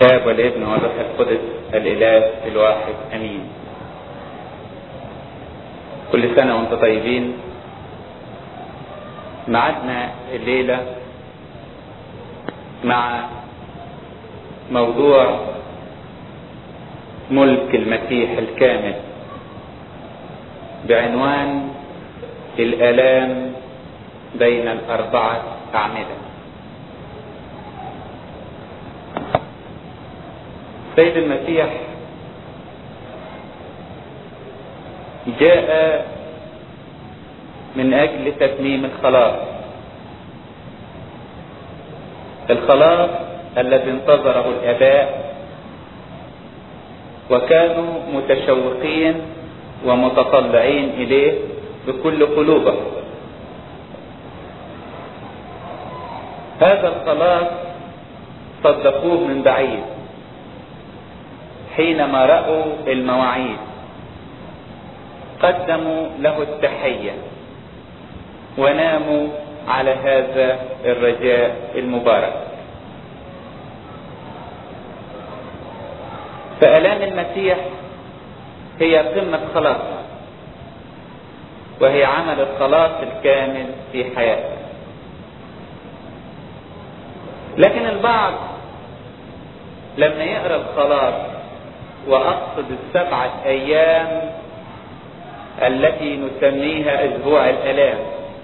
الآب والابن والروح القدس الإله الواحد أمين. كل سنة وانتم طيبين. معادنا الليلة مع موضوع ملك المسيح الكامل بعنوان الآلام بين الأربعة أعمدة. سيد المسيح جاء من أجل تتميم الخلاص الذي انتظره الآباء وكانوا متشوقين ومتطلعين إليه بكل قلوبهم. هذا الخلاص صدقوه من بعيد حينما رأوا المواعيد، قدموا له التحية وناموا على هذا الرجاء المبارك. فآلام المسيح هي قمة خلاصنا، وهي عمل الخلاص الكامل في حياته. لكن البعض لما يقرأ الخلاص وأقصد 7 أيام التي نسميها أسبوع الآلام،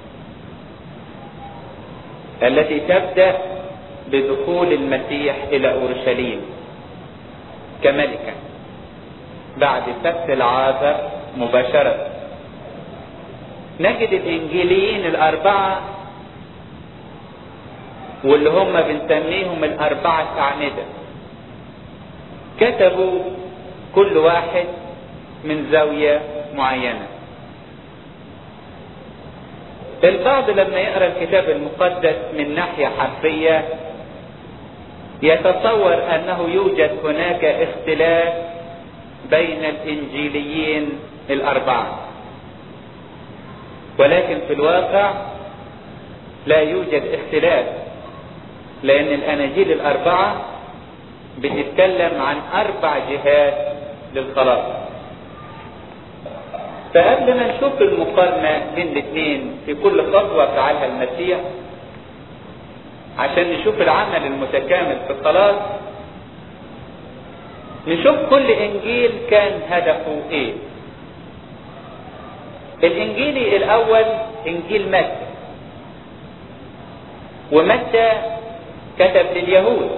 التي تبدأ بدخول المسيح إلى أورشليم كملكا بعد سبت العازر مباشرة، نجد الإنجيليين ال4 واللي هم بنسميهم ال4 أعمدة كتبوا كل واحد من زاوية معينة. البعض لما يقرأ الكتاب المقدس من ناحية حرفية يتصور أنه يوجد هناك اختلاف بين الإنجيليين ال4، ولكن في الواقع لا يوجد اختلاف، لأن الأناجيل ال4 بتتكلم عن 4 جهات للخلاص. فقبل ما نشوف المقارنة بين الاثنين في كل خطوة فعلها المسيح عشان نشوف العمل المتكامل في الخلاص، نشوف كل إنجيل كان هدفه إيه. الإنجيل الأول إنجيل متى، ومتى كتب لليهود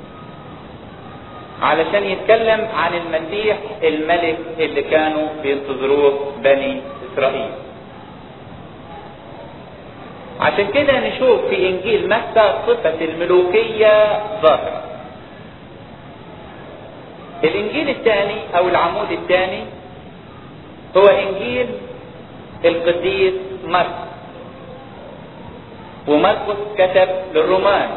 علشان يتكلم عن المسيح الملك اللي كانوا بينتظروه بني إسرائيل. عشان كده نشوف في إنجيل متى صفة الملوكية ظاهرة. الإنجيل الثاني أو العمود الثاني هو إنجيل القديس مرقس، ومرقس كتب للرومان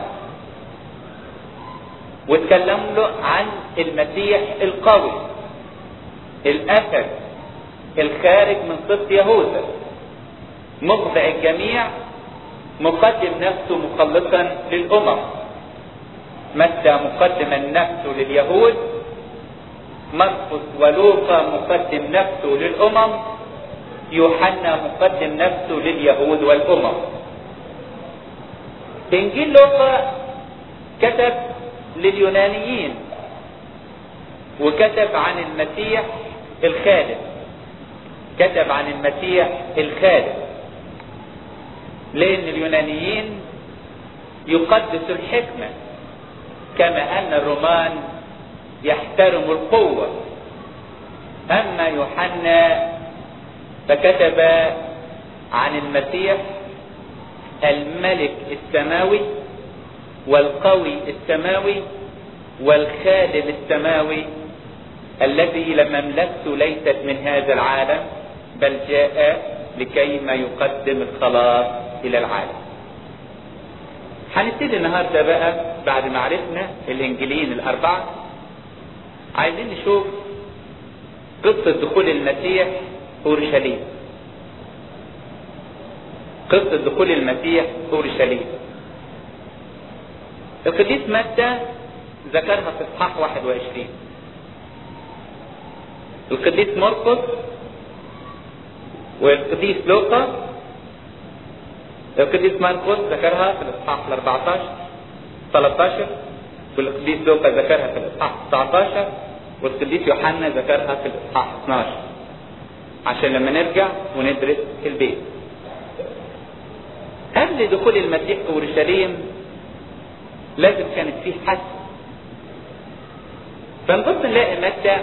واتكلم له عن المسيح القوي الأسد الخارج من سبط يهوذا، مخضع الجميع، مقدم نفسه مخلصا للأمم. متى مقدما نفسه لليهود، مرقس ولوقا مقدم نفسه للأمم، يوحنا مقدم نفسه لليهود والأمم. إنجيل لوقا كتب لليونانيين وكتب عن المسيح الخالد، كتب عن المسيح الخالد، لأن اليونانيين يقدسوا الحكمة كما أن الرومان يحترموا القوة. أما يوحنا فكتب عن المسيح الملك السماوي والقوي السماوي والخادم السماوي الذي مملكته ليست من هذا العالم بل جاء لكيما يقدم الخلاص إلى العالم. هنبتدي النهارده بقى بعد ما عرفنا الإنجيليين ال4 عايزين نشوف قصة دخول المسيح أورشليم. قصة دخول المسيح أورشليم. القديس متى ذكرها في اصحاح 21. القديس مرقس والقديس لوقا، القديس مرقس ذكرها في الاصحاح 13، والقديس لوقا ذكرها في الاصحاح 19، والقديس يوحنا ذكرها في الاصحاح 12، عشان لما نرجع وندرس في البيت. قبل دخول المسيح في اورشليم لازم كانت فيه حد. فنبص نلاقي متى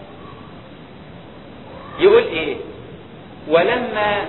يقول ايه؟ ولما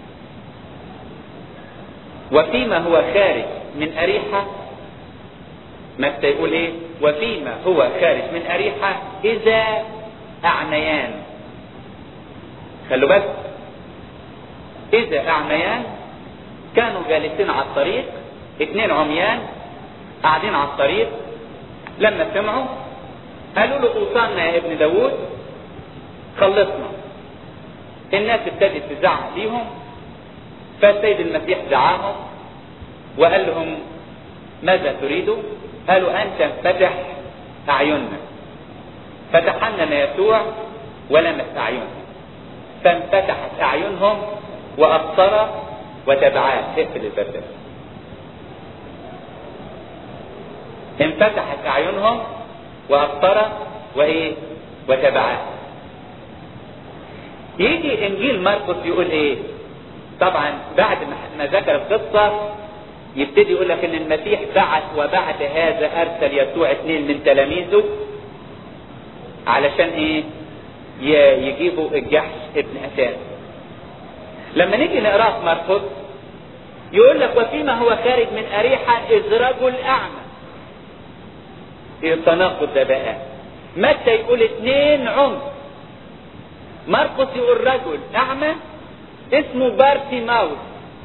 وفيما هو خارج من أريحة. متى يقول ايه؟ وفيما هو خارج من أريحة إذا أعميان. خلوا بالكم، إذا أعميان كانوا جالسين على الطريق، 2 عميان قاعدين على الطريق، لما سمعوا قالوا له اوصلنا يا ابن داود خلصنا. الناس ابتدت تزعق ليهم، فالسيد المسيح دعاهم وقال لهم ماذا تريدوا؟ قالوا أنت انفتح أعيننا. فتحنن يسوع ولمس أعينهم، فانفتحت أعينهم وأبصر وتبعاه. اقفل الباب ده. انفتحت أعينهم وأبصر وإيه؟ وتبعاه. يجي إنجيل مرقس يقول إيه؟ طبعا بعد ما ذكر القصة يبتدي يقول لك إن المسيح بعث، وبعد هذا أرسل يسوع 2 من تلاميذه علشان إيه؟ يجيبوا الجحش ابن أتان. لما نيجي نقرأ في مرقس يقول لك وفيما هو خارج من أريحة إذ رجل أعمى. ايه التناقض ده بقى؟ متى يقول 2 عمي، مرقس يقول رجل أعمى اسمه بارتيماوس،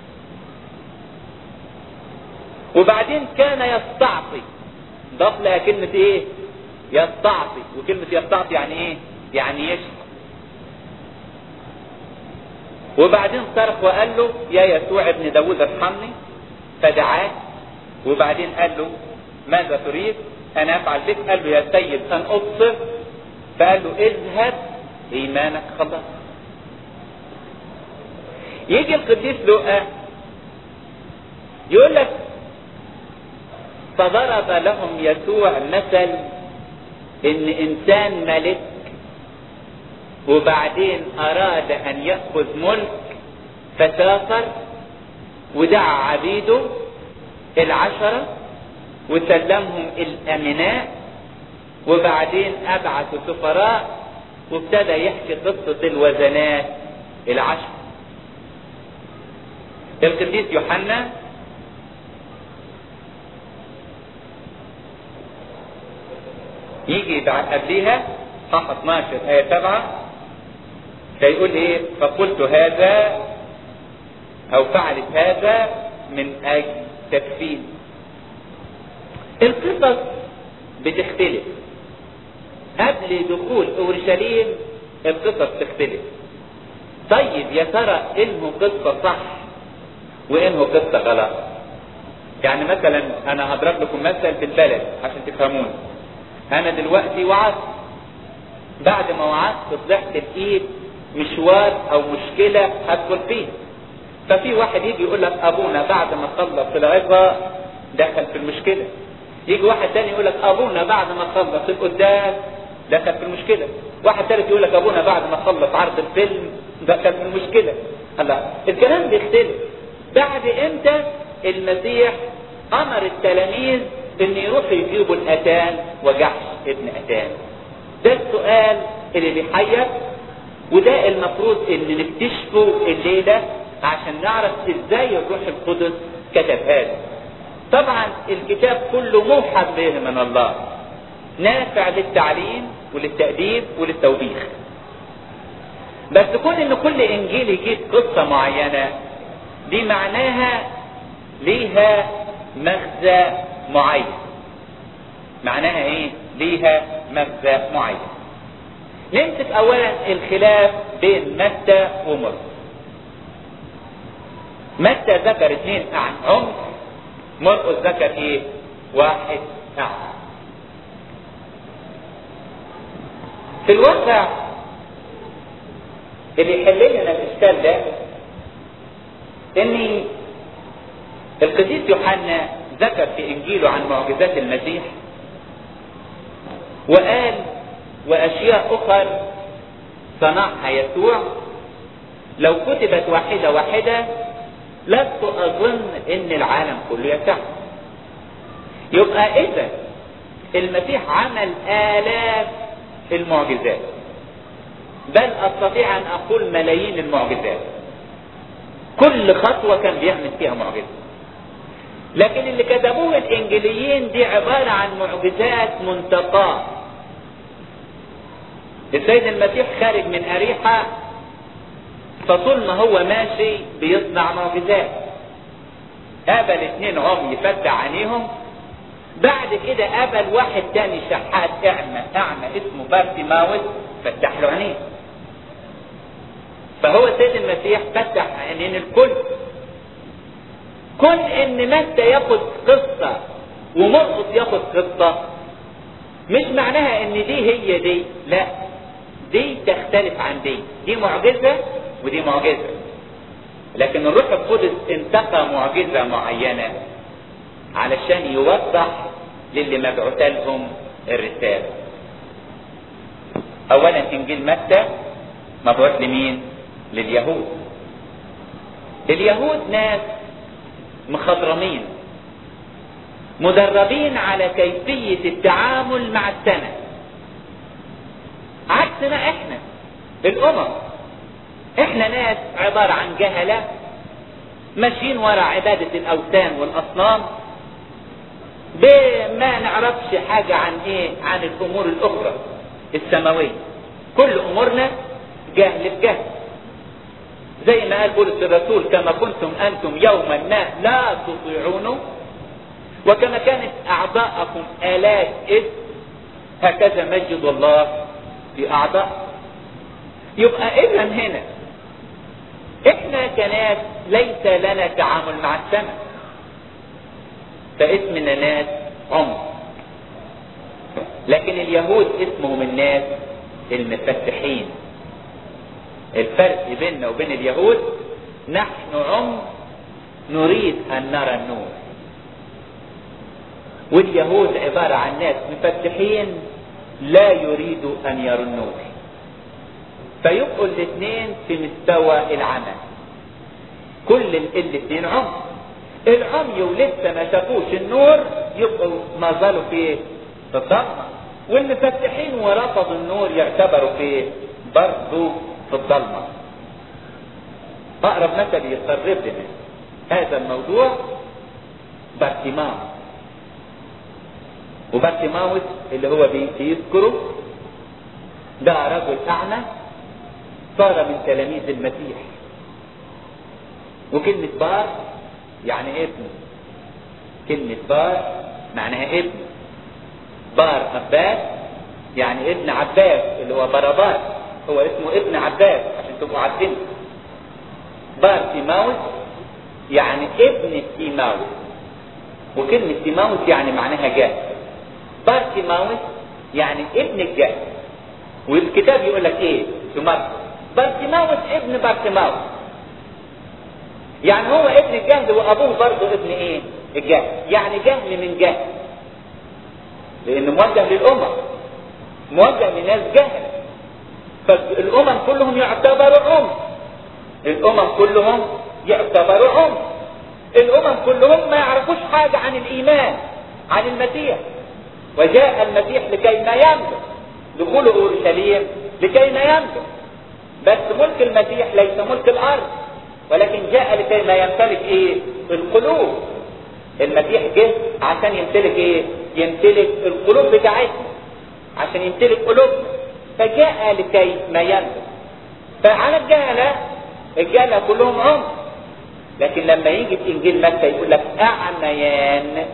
وبعدين كان يستعطي، ضاف لها كلمة ايه؟ يستعطي. وكلمة يستعطي يعني ايه؟ يعني يشفى. وبعدين صرخ وقال له يا يسوع ابن داود ارحمني، فدعاه. وبعدين قال له ماذا تريد أن أفعل بك؟ قال له يا سيد أن أبصر. فقال له اذهب إيمانك خلص. يجي القديس لوقا يقول لك فضرب لهم يسوع مثل إن إنسان ملك وبعدين أراد أن يأخذ ملك، فسافر ودعا عبيده 10 وسلمهم الأمناء، وبعدين أبعثوا سفراء وابتدى يحكي قصة الوزنات 10. القديس يوحنا يجي بعد قبليها صح 12 آية 7 فيقول ايه؟ فقلت هذا او فعلت هذا من اجل تكفير. القصص بتختلف. قبل دخول اورشليم القصص تختلف. طيب يا ترى انه قصة صح وانه قصة غلط؟ يعني مثلا انا هضرب لكم مثل في البلد عشان تفهمون. انا دلوقتي وعظت، بعد ما وعظت طلعت بايد مشوار او مشكلة هدخل فيها، ففي واحد يجي يقول لك ابونا بعد ما خلص العظة دخل في المشكلة. يجي واحد تاني يقول لك ابونا بعد ما خلص القداس دخل في المشكلة. واحد ثالث يقول لك ابونا بعد ما خلص عرض الفيلم دخل في المشكلة. الله، الكلام بيختلف. بعد امتى المسيح امر التلاميذ ان يروحوا يجيبوا الاتان وجحش ابن اتان؟ ده السؤال اللي بيحير، وده المفروض ان نكتشفه الليلة عشان نعرف ازاي الروح القدس كتب هذا. طبعا الكتاب كله موحى به من الله، نافع للتعليم وللتأديب وللتوبيخ. بس كون ان كل انجيل يجيب قصة معينة دي معناها ليها مغزى معين. معناها ايه؟ ليها مغزى معين. نمسك اولا الخلاف بين متى ومرقس. متى ذكر 2 عمي، مرقس ذكر ايه؟ 1 أعمى. في الواقع اللي يحل لنا الاشكال ده ان القديس يوحنا ذكر في انجيله عن معجزات المسيح وقال واشياء اخر صنعها يسوع لو كتبت واحدة واحدة لست اظن ان العالم كله يسع. يبقى اذا المسيح عمل آلاف المعجزات، بل استطيع ان اقول ملايين المعجزات، كل خطوة كان بيعمل فيها معجزة. لكن اللي كتبوه الانجيليين دي عبارة عن معجزات منتقاة. السيد المسيح خارج من أريحة، فطول ما هو ماشي بيصنع معجزات. قابل 2 عمي فتح عينيهم، بعد كده قابل واحد تاني شحات اعمى اسمه بارتيماوس فتح له عينيه. فهو السيد المسيح فتح عينين الكل. كون ان متى ياخد قصة ومرقس ياخد قصة مش معناها ان دي هي دي، لا، دي تختلف عن دي معجزة ودي معجزة. لكن الروح القدس انتقى معجزة معينة علشان يوضح للي مبعوث لهم الرسالة. اولا انجيل متى مبعوث لمين؟ لليهود. اليهود ناس مخضرمين مدربين على كيفية التعامل مع السنة، عكسنا احنا الامم. احنا ناس عبارة عن جهلة ماشيين وراء عبادة الاوثان والاصنام، ما نعرفش حاجة عن عن الامور الاخرى السماوية. كل امورنا جهل بجهل، زي ما قال بولس الرسول كما كنتم انتم يوما ما لا تطيعونه وكما كانت اعضاءكم الات اثم هكذا مجد الله في اعضاء. يبقى اذا هنا احنا كناس ليس لنا تعامل مع السماء، فاسمنا ناس عمر. لكن اليهود اسمهم الناس المفتحين. الفرق بيننا وبين اليهود نحن عمر نريد ان نرى النور، واليهود عبارة عن ناس مفتحين لا يريدوا ان يروا النور. فيبقوا الاثنين في مستوى العمى. كل الاثنين عمي. العمي ولسه ما شافوش النور يبقوا ما زالوا في الضلمة، والمفتحين ورفضوا النور يعتبروا في برضه في الضلمة. اقرب مثل يقرب لنا هذا الموضوع بارتيماوس. وبارتيماوس اللي هو بيذكره ده رجل اعمى صار من تلاميذ المسيح. وكلمة بار يعني ابن، كلمة بار معناها ابن. بار عباس يعني ابن عباس اللي هو باراباس، هو اسمه ابن عباس عشان تبقوا عارفين. بارتيماوس يعني ابن تيماوس، وكلمة تيماوس يعني معناها جاهل. بارتيماوس يعني ابن الجاهل. والكتاب يقول لك ايه في مرقس؟ بارتيماوس ابن بارتيماوس، يعني هو ابن الجهل وابوه برضه ابن ايه؟ الجهل. يعني جهل من جهل، لانه موجه للامم، موجه لناس جهل. فالامم كلهم يعتبروا عمر، الامم كلهم يعتبروا عمر، الامم كلهم ما يعرفوش حاجة عن الايمان عن المسيح. وجاء المسيح لكي ما يملك، دخوله اورشليم لكي ما يملك. بس ملك المسيح ليس ملك الارض، ولكن جاء لكي ما يمتلك ايه؟ القلوب. المسيح جه عشان يمتلك ايه؟ يمتلك القلوب بتاعتنا، عشان يمتلك قلوبنا. فجاء لكي ما يملك. فعلى الجهلة كلهم عمر. لكن لما يجي في انجيل متى يقول لك اعميان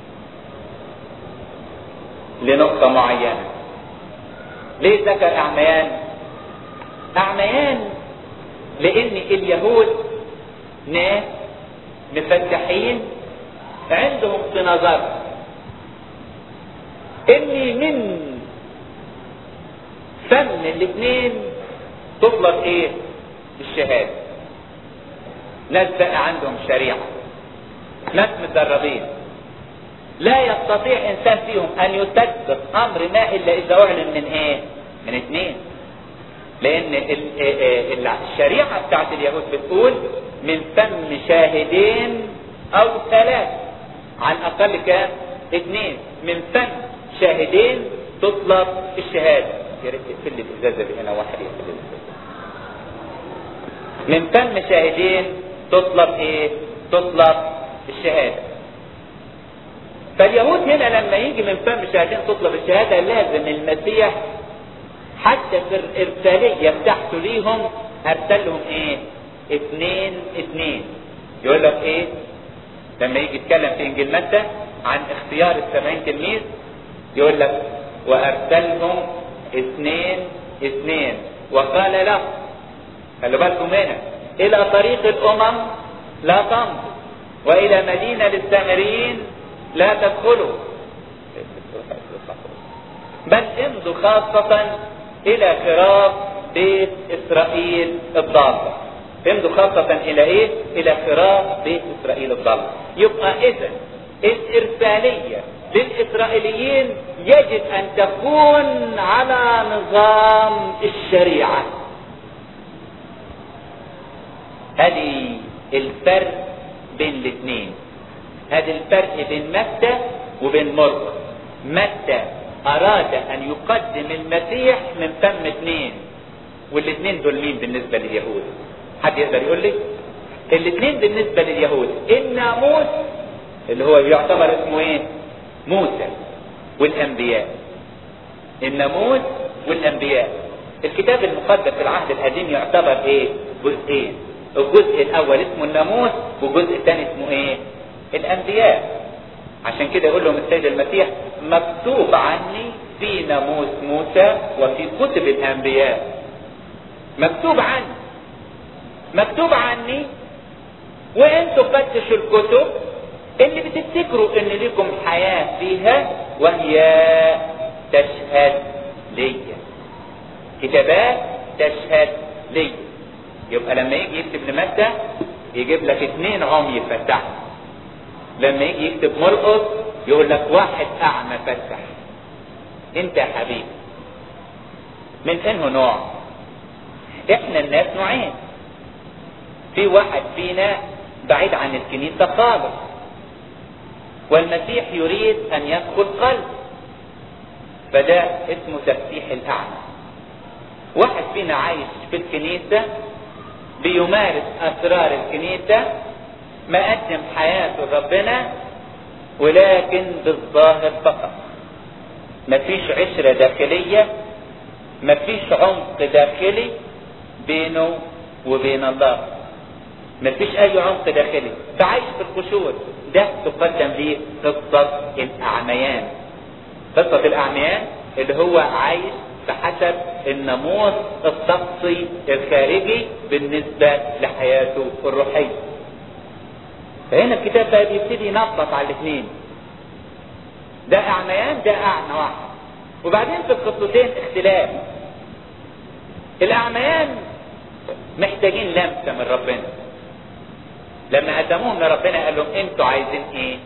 لنقطة معينة. ليه ذكر اعميان؟ اعميان لان اليهود ناس مفتحين عندهم في نظر ان من فم الاثنين تطلب ايه؟ الشهادة. ناس بقى عندهم شريعة، ناس متدربين، لا يستطيع انسان فيهم ان يصدق امر ما الا اذا اعلن من ايه؟ من اثنين. لان الشريعة بتاعت اليهود بتقول من فم شاهدين او ثلاث، على الاقل كام؟ اثنين. من فم شاهدين تطلب الشهادة. يا ريت تقفل لي الازازة دي هنا، واحد يقفل الازازة. من فم شاهدين تطلب ايه؟ تطلب الشهادة. فاليهود هنا لما يجي من فم شاهدين تطلب الشهادة، لازم المسيح حتى في الارسالية بتاعته ليهم ارسل لهم ايه؟ اثنين. يقول لك ايه لما يجي يتكلم في انجيل متى عن اختيار ال70 تلميذ؟ يقول لك وارسلهم اثنين وقال له، خلوا بالكم هنا، الى طريق الامم لا تمضوا، والى مدينة للسامريين لا تدخلوا، بل امضوا خاصة الى خراف بيت اسرائيل الضالة. امضوا خاصة الى ايه؟ الى خراف بيت اسرائيل الضالة. يبقى اذا الارسالية للاسرائيليين يجب ان تكون على نظام الشريعة. هذه الفرق بين الاثنين، هذا الفرق بين متى وبين مرقس. متى اراد ان يقدم المسيح من فم اثنين، والاثنين دول مين بالنسبة لليهود؟ حد يقدر يقول لي؟ الاثنين بالنسبة لليهود الناموس اللي هو يعتبر اسمه ايه؟ موسى، والانبياء. الناموس والانبياء. الكتاب المقدس في العهد القديم يعتبر ايه؟ جزئين. الجزء الاول اسمه الناموس، والجزء الثاني اسمه ايه؟ الانبياء. عشان كده يقول لهم السيد المسيح مكتوب عني في ناموس موسى وفي كتب الانبياء. مكتوب عني، وانتوا فتشوا الكتب اللي بتفتكروا ان لكم حياة فيها، وهي تشهد لي. كتابات تشهد لي. يبقى لما يجي يكتب لمتى يجيب لك 2 عمي فتح. لما يجي يكتب مرقس يقول لك 1 اعمى فتح. انت يا حبيبي من انه نوع؟ احنا الناس نوعين. في واحد فينا بعيد عن الكنيسة خالص، والمسيح يريد ان يدخل قلب، فده اسمه تفتيح الاعمى. واحد فينا عايش في الكنيسة بيمارس اسرار الكنيسة، مقدم حياته لربنا، ولكن بالظاهر فقط. مفيش عشرة داخلية، مفيش عمق داخلي بينه وبين الله، مفيش اي عمق داخلي، فعايش في القشور. ده تقدم ليه قصة الاعميان. قصة الاعميان اللي هو عايش بحسب الناموس الطقسي الخارجي بالنسبة لحياته الروحية. فهنا الكتاب بقى بيبتدي ينطط على الاثنين، ده اعميان ده اعمى واحد. وبعدين في القصتين اختلاف. الاعميان محتاجين لمسة من ربنا. لما قدموهم لربنا قال لهم انتوا عايزين ايه؟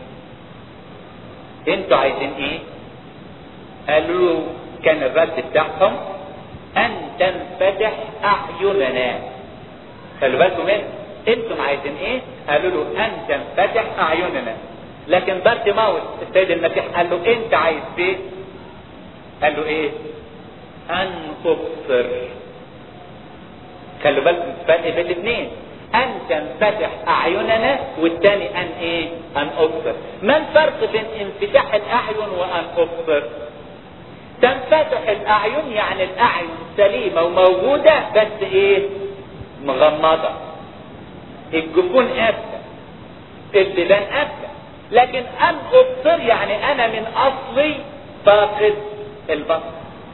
قالوا له كان الرد بتاعهم ان تنفتح اعيننا. خلوا بالكم منه، انتم عايزين ايه؟ قالوا له ان تنفتح اعيننا. لكن بارتيماوس السيد المسيح قال له انت عايز ايه؟ قال له ايه؟ ان ابصر. خلوا بالكم الفرق بين الاثنين، ان تنفتح اعيننا والثاني ان ايه؟ ان ابصر. ما الفرق بين انفتاح الاعين وان ابصر؟ تنفتح الاعين يعني الاعين سليمة وموجودة، بس ايه؟ مغمضة، الجفون قافلة، اللبان قافلة. لكن ان ابصر يعني انا من اصلي فاقد البصر.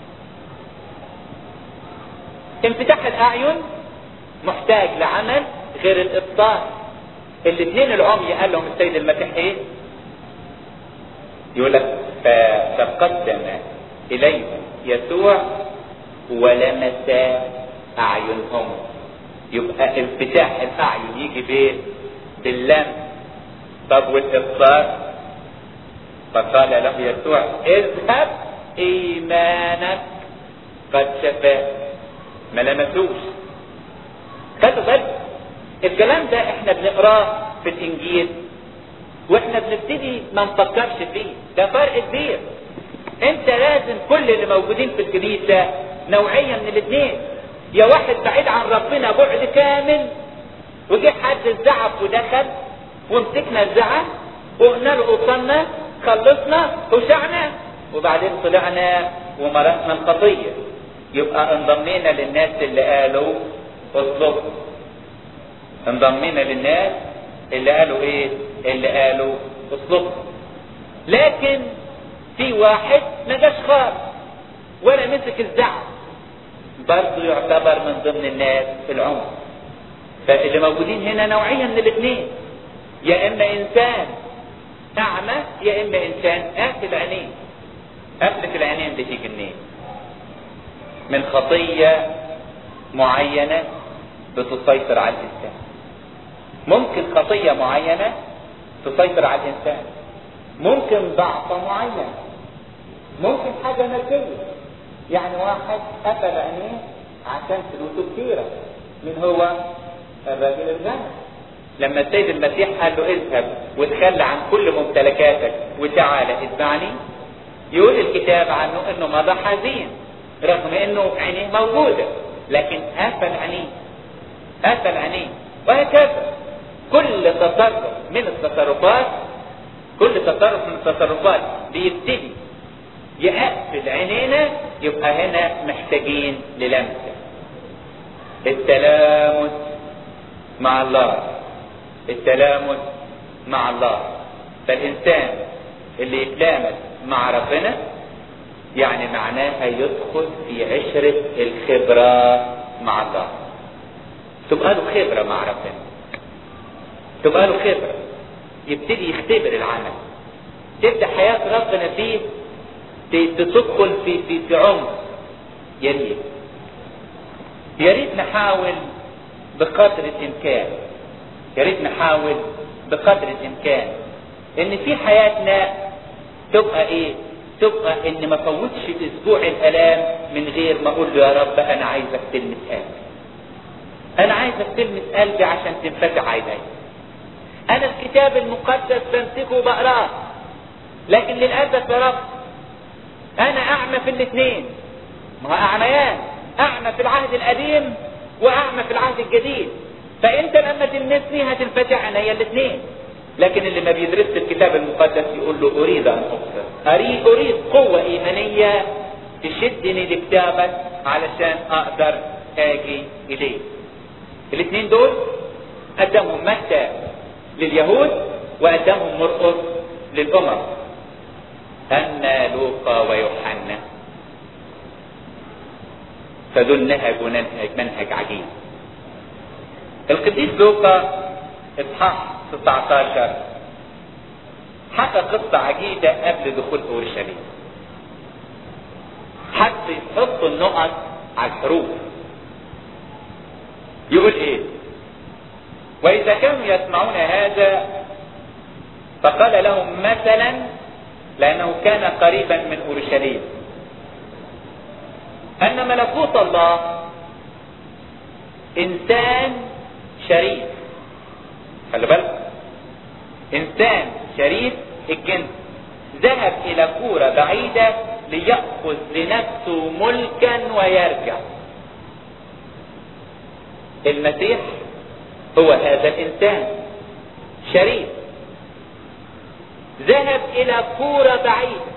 انفتاح الاعين محتاج لعمل غير الابصار. الاثنين العمي قال لهم السيد المسيح ايه؟ يقول لك فتقدم اليهم يسوع ولمس اعينهم. يبقى انفتاح الاعين يجي بايه؟ باللمس. طب والابصار؟ فقال له يسوع اذهب ايمانك قد شفاك. ما لمسوش. خدوا بالك الكلام ده احنا بنقراه في الانجيل واحنا بنبتدي ما نفكرش فيه. ده فرق كبير. انت لازم كل اللي موجودين في الكنيسة نوعية من الاثنين. يا واحد بعيد عن ربنا بعد كامل وجه حد الزعف ودخل ومسكنا الزعف وقلنا له وصلنا خلصنا وشعنا وبعدين طلعنا ومارسنا الخطية. يبقى انضمينا للناس اللي قالوا اطلب. انضمينا للناس اللي قالوا ايه؟ اللي قالوا اطلب. لكن في واحد ما جاش خالص ولا مسك الزعف برضه يعتبر من ضمن الناس في العمر. فاللي موجودين هنا نوعية من الاثنين. يا اما انسان اعمى يا اما انسان قافل عينيه. قفلة العينين دي تيجي منين؟ من خطية معينة بتسيطر على الانسان. ممكن خطية معينة تسيطر على الانسان، ممكن ضعف معين، ممكن حاجة مادية. يعني واحد قفل عينيه عشان فلوسه كتيرة. من هو؟ الراجل الغني. لما السيد المسيح قال له اذهب وتخلى عن كل ممتلكاتك وتعالى اتبعني، يقول الكتاب عنه انه مضى حزين رغم انه عينيه موجودة، لكن قفل عينيه. قفل عينيه. وهكذا كل تصرف من التصرفات، كل تصرف من التصرفات بيبتدي يقفل عينينا. يبقى هنا محتاجين للمسة. التلامس مع الله. التلامس مع الله. فالإنسان اللي يتلامس مع ربنا يعني معناها يدخل في عشرة الخبرة مع الله. تبقى له خبرة مع ربنا. تبقى له خبرة. يبتدي يختبر العمل. تبدأ حياة ربنا فيه تدخل في عمق. يا ريت يا ريت نحاول بقدر الامكان. يا ريت نحاول بقدر الامكان ان في حياتنا تبقى ايه؟ تبقى ان ما فوتش اسبوع الالام من غير ما اقول له يا رب انا عايزك تلمس قلبي. انا عايزك تلمس قلبي عشان تنفتح عيني. انا الكتاب المقدس بمسكه وبقراه، لكن للاسف يا رب انا اعمى في الاثنين. ما هو اعميان، اعمى في العهد القديم واعمى في العهد الجديد. فانت لما تلمسني هتنفتح عينيا الاثنين. لكن اللي ما بيدرس الكتاب المقدس يقول له اريد ان ابصر. اريد قوة ايمانية تشدني لكتابك علشان اقدر اجي اليه. الاثنين دول قدمهم متى لليهود وقدمهم مرقس للامم. اما لوقا ويوحنا فدول نهجوا منهج عجيب. القديس لوقا اصحاح 19 حكى قصة عجيبة قبل دخول اورشليم. حتى يحط النقط على الحروف. يقول ايه؟ واذا كانوا يسمعون هذا فقال لهم مثلا، لانه كان قريبا من اورشليم، ان ملكوت الله انسان شريف. خلي بالك، انسان شريف الجنس ذهب الى كورة بعيدة ليأخذ لنفسه ملكا ويرجع. المسيح هو هذا الانسان شريف ذهب الى كورة بعيدة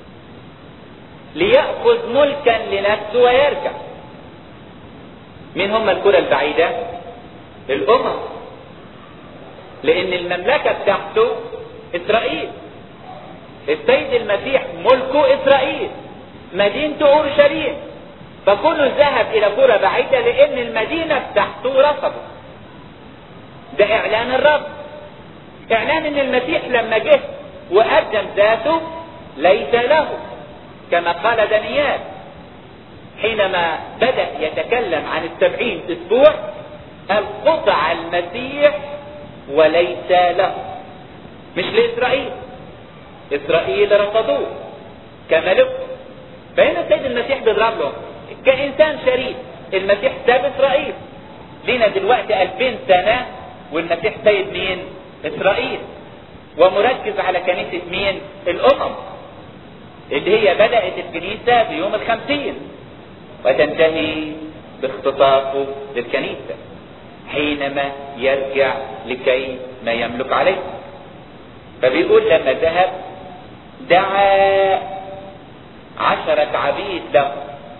ليأخذ ملكا لنفسه ويرجع. مين هم الكرة البعيدة؟ الامم. لان المملكة بتاعته اسرائيل. السيد المسيح ملكه اسرائيل، مدينته اورشليم. فكله ذهب الى كرة بعيدة لان المدينة بتاعته رفضه. ده اعلان الرب، اعلان ان المسيح لما جه وقدم ذاته ليس له كما قال دانيال. حينما بدأ يتكلم عن 70 أسبوع قال قطع المسيح وليس له، مش لإسرائيل. إسرائيل رفضوه كملك، فهنا السيد المسيح بيضرب لهم كإنسان شريف. المسيح ساب إسرائيل، لنا دلوقتي 2000 سنة والمسيح سيد مين؟ إسرائيل، ومركز على كنيسة مين؟ الأمم، اللي هي بدأت الكنيسة بيوم 50 وتنتهي باختطافه للكنيسة حينما يرجع لكي ما يملك عليه. فبيقول لما ذهب دعا 10 عبيد له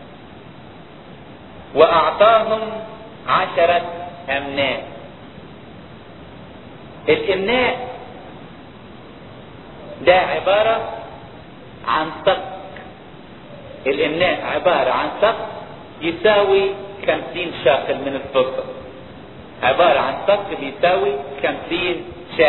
وأعطاهم 10 أمناء. الإمناء ده عبارة عن صك. الإمناء عبارة عن صك يساوي 50 شاقل من الفضة، عبارة عن صك بيساوي 50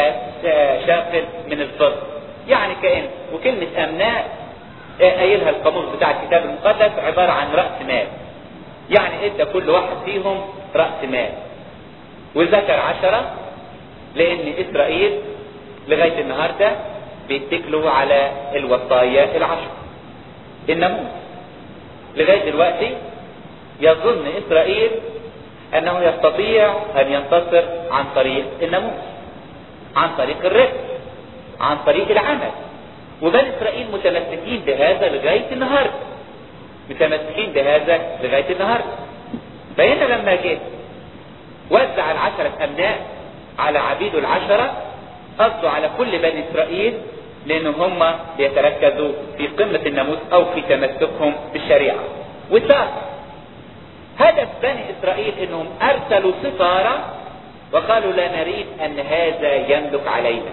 شاقل من الفضة. يعني كأن وكلمة أمناء قايلها القاموس بتاع الكتاب المقدس عبارة عن رأس مال، يعني ادى كل واحد فيهم رأس مال. وذكر 10 لأن إسرائيل لغاية النهاردة بيتكلوا على الوصايا 10 الناموس. لغاية دلوقتي يظن إسرائيل أنه يستطيع أن ينتصر عن طريق الناموس، عن طريق الرزق، عن طريق العمل. وبني إسرائيل متمسكين بهذا لغاية النهاردة، متمسكين بهذا لغاية النهاردة. فهنا لما جه وزع 10 أمناء على عبيده 10، قصدوا على كل بني إسرائيل، لأنهم هم يتركزوا في قمة الناموس أو في تمسكهم بالشريعة. وثالث هدف بني إسرائيل أنهم أرسلوا سفارة وقالوا لا نريد أن هذا يملك علينا.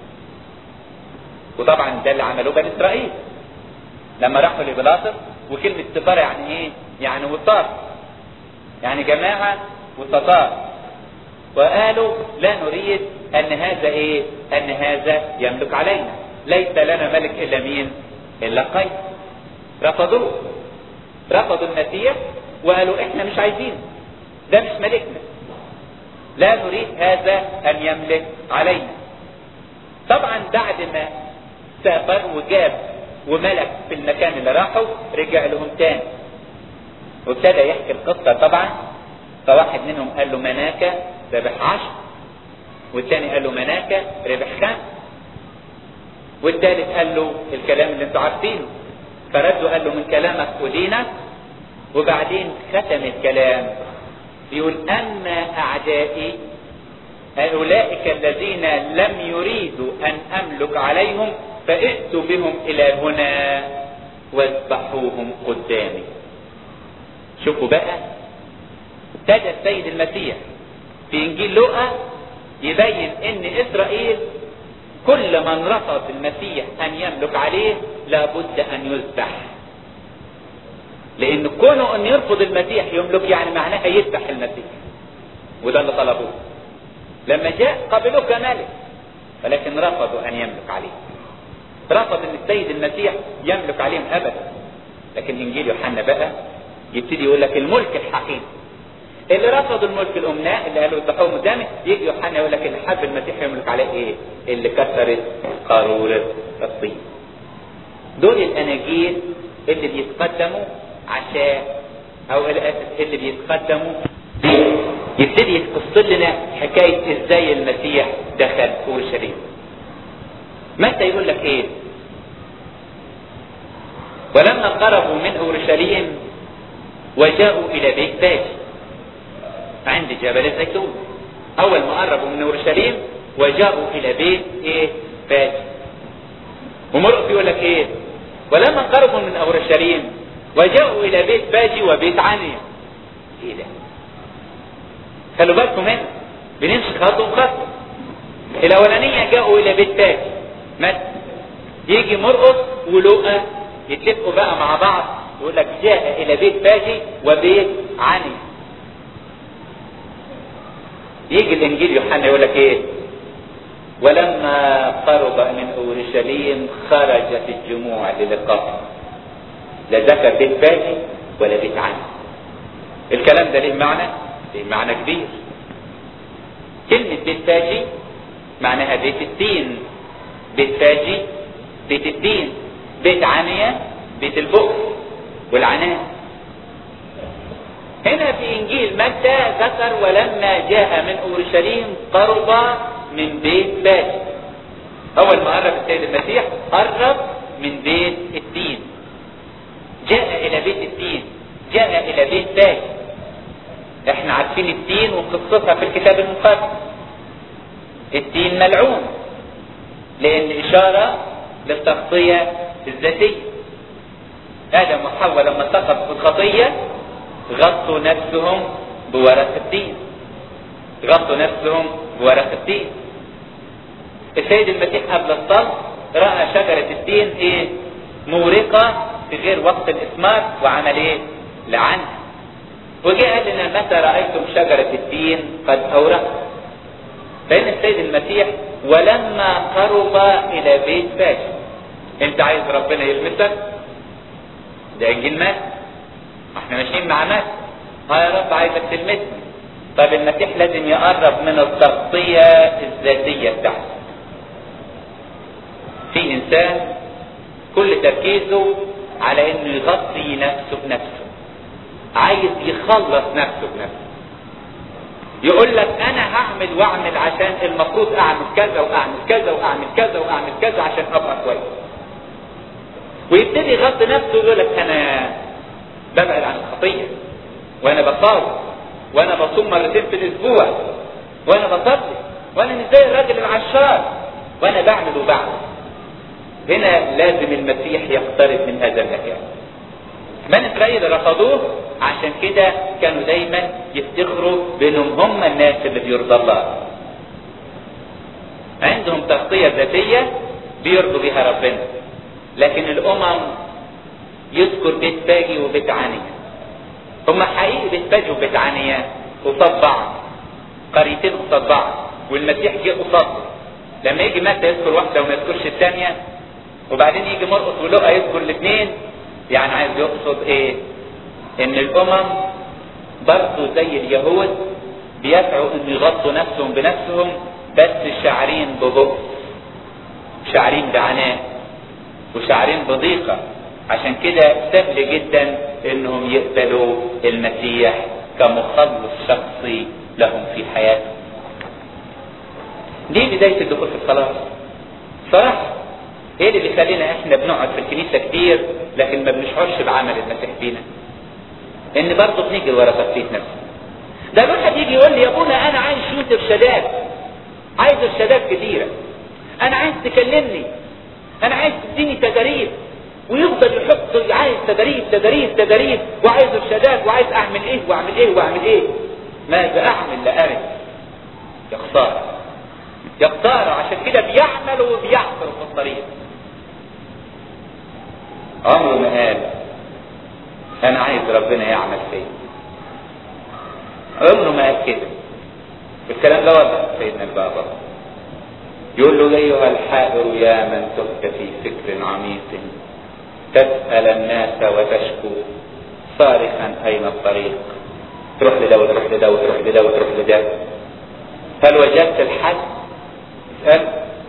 وطبعا ده اللي عملوه بني إسرائيل لما راحوا لبيلاطس. وكلمة سفارة يعني إيه؟ يعني وساط، يعني جماعة وسطاء، وقالوا لا نريد أن هذا إيه؟ أن هذا يملك علينا، ليس لنا ملك إلا مين؟ إلا قيس. رفضوا المسيح وقالوا إحنا مش عايزين، ده مش ملكنا، لا نريد هذا أن يملك علينا. طبعا بعد ما سافر وجاب وملك في المكان اللي راحوا رجع لهم تاني وابتدى يحكي القصة. طبعا فواحد منهم قال له مناكة ربح 10، والتاني قال له مناكة ربح 5، والتالت قال له الكلام اللي انتوا عارفينه. فردوا قال له من كلامك أولينا. وبعدين ختم الكلام يقول أما أعدائي أولئك الذين لم يريدوا أن أملك عليهم فائتوا بهم إلى هنا واذبحوهم قدامي. شوفوا بقى، ابتدى السيد المسيح في إنجيل لوقا يبين ان إسرائيل كل من رفض المسيح أن يملك عليه لابد أن يذبح، لأن كونه أن يرفض المسيح يملك يعني معناها يذبح المسيح، وده اللي طلبوه. لما جاء قبلوه كملك ولكن رفضوا أن يملك عليه، رفض أن السيد المسيح يملك عليهم أبدا. لكن إنجيل يوحنا بقى يبتدي يقول لك الملك الحقيقي اللي رفضوا الملك الأمناء اللي قالوا اذبحوهم قدامي، يجي يوحنا يقول لك اللي حب المسيح يملك عليه ايه؟ اللي كسرت قارورة الطين. دول الأناجيل اللي بيتقدموا عشان او اللي بيتقدموا يبتدي يقص لنا حكاية ازاي المسيح دخل اورشليم. متى يقول لك ايه؟ ولما قربوا من اورشليم وجاءوا الى بيت باجي عند جبل الزيتون. اول ما قربوا من اورشليم وجاءوا الى بيت ايه؟ باجي. ومرقس يقول لك ايه؟ ولما قربوا من اورشليم وجاءوا الى بيت باجي وبيت عنيا. ايه ده؟ خلوا بالكم هنا بنمشي خطوه بخطوه. الاولانيه جاءوا الى بيت باجي، متى يجي مرقس ولوقا يتفقوا بقى مع بعض يقول لك جاء الى بيت باجي وبيت عنيا. يجي الانجيل يوحنا يقول لك ايه؟ ولما قرب من اورشليم خرجت الجموع للقاء. لا ذكر بيت باجي ولا بيت عني. الكلام ده ليه معنى؟ ليه معنى كبير. كلمة بيت فاجي معناها بيت الدين. بيت فاجي بيت الدين. بيت عنية بيت البؤس والعناء. هنا في انجيل متى ذكر ولما جاء من اورشليم قرب من بيت فاجي. اول ما قرب السيد المسيح قرب من بيت الدين، جاء الى بيت الدين، جاء الى بيت فاجي. احنا عارفين الدين وقصتها في الكتاب المقدس. الدين ملعون لان اشارة للتغطية الذاتية. ادم وحواء لما سقطوا في الخطية غطوا نفسهم بورق الدين، غطوا نفسهم بورق الدين. السيد المسيح قبل الصلب رأى شجرة الدين ايه؟ مورقة في غير وقت الإثمار، وعمل ايه؟ لعنها. وجاء قال لنا متى رأيتم شجرة الدين قد أورقت. فإن السيد المسيح ولما قرب إلى بيت فاجي. انت عايز ربنا يلمسك؟ ده انجيل مات، احنا ماشيين مع مات. يا رب عايزك تلمسني. طب المسيح لازم يقرب من التغطية الذاتية بتاعته. في انسان كل تركيزه على انه يغطي نفسه بنفسه، عايز يخلص نفسه بنفسه. يقول لك انا هعمل واعمل عشان المفروض اعمل كذا واعمل كذا واعمل كذا واعمل كذا عشان ابقى كويس. ويبتدي يغطي نفسه ويقول لك انا ببعد عن الخطية، وانا بصوم، وانا بصوم مرتين في الاسبوع، وانا بصلي، وانا مش زي الراجل العشار، وانا بعمل وبعمل. هنا لازم المسيح يقترب من هذا المكان. بني اسرائيل رفضوه، عشان كده كانوا دايما يفتخروا بانهم هم الناس اللي بيرضى الله. عندهم تغطية ذاتية بيرضوا بها ربنا. لكن الامم يذكر بيت فاجي وبيت عنية. هم حقيقي بيت فاجي وبيت عنية قصاد بعض، قريتين قصاد بعض، والمسيح جه قصاده. لما يجي متى يذكر واحدة وما يذكرش الثانية، وبعدين يجي مرقس ولوقا يذكر الاثنين، يعني عايز يقصد ايه؟ ان الامم برضو زي اليهود بيسعوا ان يغطوا نفسهم بنفسهم، بس شاعرين ببؤس، شاعرين بعناء، وشاعرين بضيقة. عشان كده سهل جدا انهم يقبلوا المسيح كمخلص شخصي لهم في حياتهم. دي بداية الدخول في الصلاة. صراحة ايه اللي بيخلينا احنا بنقعد في الكنيسة كتير لكن ما بنشعرش بعمل المسيح فينا؟ ان برضه بنيجي ورا تغطية نفسنا. ده الواحد يجي يقول لي يا ابونا انا عايز شوت ارشادات، عايز ارشادات كتيرة، انا عايز تكلمني، انا عايز تديني تدريب، ويفضل يحط عايز تدريب تدريب تدريب، وعايز ارشادات، وعايز اعمل ايه واعمل ايه واعمل ايه. ماذا اعمل لأرد؟ يا خسارة يا خسارة. عشان كده بيعملوا وبيعثروا في الطريق. عمره ما قال انا عايز ربنا يعمل فيا، عمره ما قال كده. الكلام ده واضح سيدنا البابا يقول له ايها الحائر يا من تهت في فكر عميق، تسأل الناس وتشكو صارخا اين الطريق. تروح لده وتروح لده وتروح لده وتروح لده. هل وجدت الحل؟ اسأل.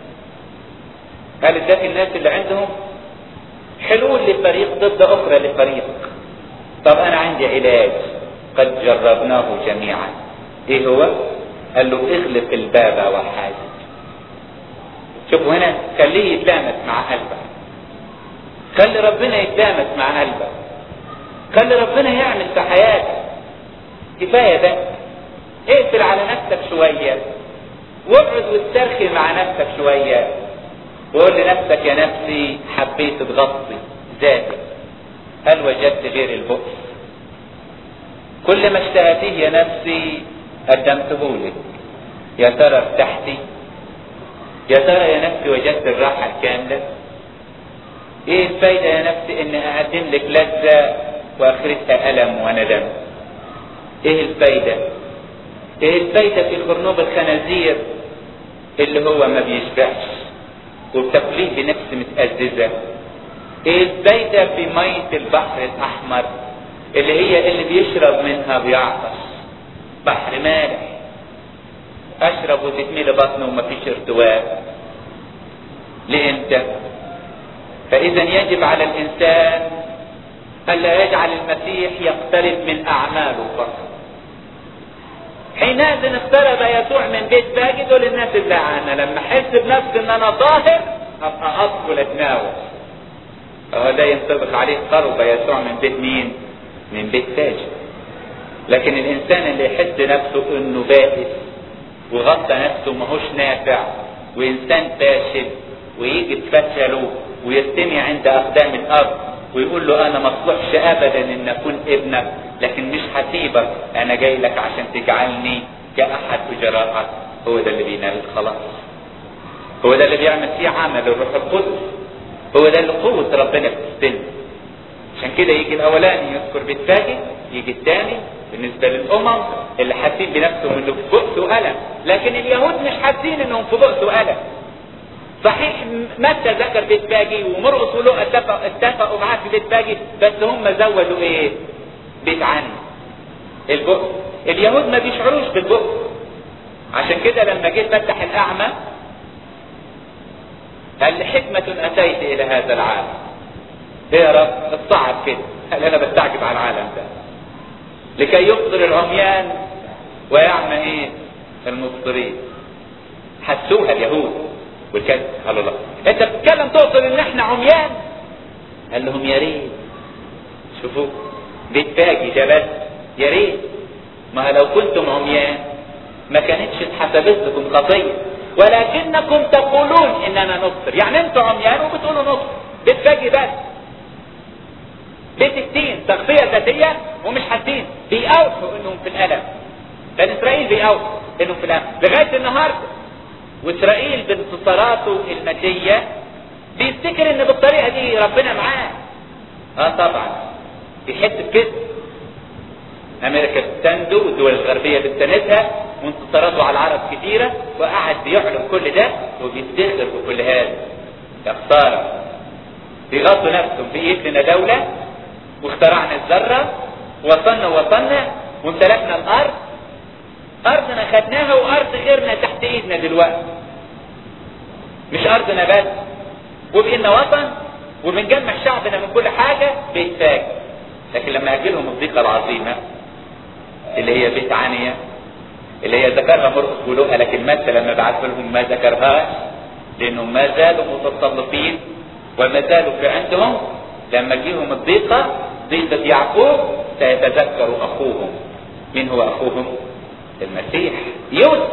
هل اداك الناس اللي عندهم حلول لفريق ضد اخرى لفريق؟ طب انا عندي علاج قد جربناه جميعا. ايه هو؟ قال له اغلق الباب وحاجة. شوفوا هنا، خليه يتلامس مع قلبك، خلي ربنا يتلامس مع قلبك، خلي ربنا يعمل في حياتك. كفاية ده. اقفل على نفسك شوية، واقعد واسترخي مع نفسك شوية، وقول لنفسك يا نفسي حبيت تغطي ذاتك، هل وجدت غير البؤس؟ كل ما اشتهتيه يا نفسي قدمته لك، يا ترى ارتحتي؟ يا ترى يا نفسي وجدت الراحة الكاملة؟ ايه الفايدة يا نفسي ان اقدم لك لذة واخرتها ألم وندم؟ ايه الفايدة؟ ايه الفايدة في خرنوب الخنازير اللي هو ما بيشبعش وبتقليه بنفس متأززة؟ ايه الفايدة في مية البحر الأحمر اللي بيشرب منها بيعطش، بحر مالح، اشرب وتتملي بطنه ومفيش ارتواء لامتى؟ فاذا يجب على الانسان الا يجعل المسيح يقترب من اعماله فقط. حينئذ اقترب يسوع من بيت باجي، دول الناس اللعانه، لما احس بنفسي ان انا طاهر ابقى ادخل اتناول. هو ده ينطبق عليه قرب يسوع من بيت مين؟ من بيت فاجر. لكن الانسان اللي يحس نفسه انه بائس وغطى نفسه ماهوش نافع وانسان فاشل، ويجي تفشله ويرتمي عند اقدام الاب ويقول له انا ما اصلحش ابدا ان اكون ابنك، لكن مش هسيبك، انا جاي لك عشان تجعلني كاحد اجراءك، هو ده اللي بينال الخلاص. هو ده اللي بيعمل فيه عمل الروح القدس. هو ده اللي قوة ربنا بتستلم. عشان كده يجي الاولاني يذكر بالتاجي، يجي الثاني بالنسبة للامم اللي حاسين بنفسهم انه في بؤس والم، لكن اليهود مش حاسين انهم في بؤس والم. صحيح متى ذكر بيت باجي ومرقس ولوقا اتفقوا معاه في بيت باجي، بس هم زودوا ايه؟ بيت عني البؤس. اليهود ما بيشعروش بالبؤس. عشان كده لما جيت فتح الاعمى قال لي حكمة اتيت الى هذا العالم. ايه يا رب؟ الصعب كده. قال انا بستعجب على العالم ده لكي يبصر العميان ويعمى ايه؟ المبصرين. حسوها اليهود والكذب. قالوا لا انت بتتكلم تقصد ان احنا عميان؟ قال لهم يا ريت. شوفوا بيت باجي ده بس يا ريت، ما لو كنتم عميان ما كانتش اتحسبت لكم خطيه، ولكنكم تقولون اننا نبصر. يعني انتوا عميان وبتقولوا نبصر. بيت باجي بس. بيت التين تغطيه ذاتيه ومش حاسين، بيأوحوا انهم في الالم. كان اسرائيل بيأوحوا انهم في الالم لغايه النهارده. واسرائيل بانتصاراته الماديه بيفتكر ان بالطريقه دي ربنا معاه. طبعا بيحس بكده. امريكا بتسنده والدول الغربيه بتساندها وانتصاراته على العرب كثيره، وقعد بيعلن كل ده وبيفتخر بكل هذا. يا خساره بيغطوا نفسهم بايد لنا دوله، واخترعنا الذره، وصلنا وامتلكنا الارض. ارضنا خدناها وارض غيرنا تحت ايدنا دلوقتي. مش ارضنا بس، وبقينا وطن وبنجمع شعبنا من كل حاجه بيتفاج. لكن لما اجيلهم الضيقه العظيمه اللي هي بيت عنيا اللي هي ذكرها مرقس ولوقا، لكن متى لما بعث لهم ما ذكرهاش لانهم ما زالوا متسلطين وما زالوا في عندهم. لما تجيهم الضيقه، ضيقه يعقوب، سيتذكروا اخوهم. مين هو اخوهم؟ المسيح، يوسف.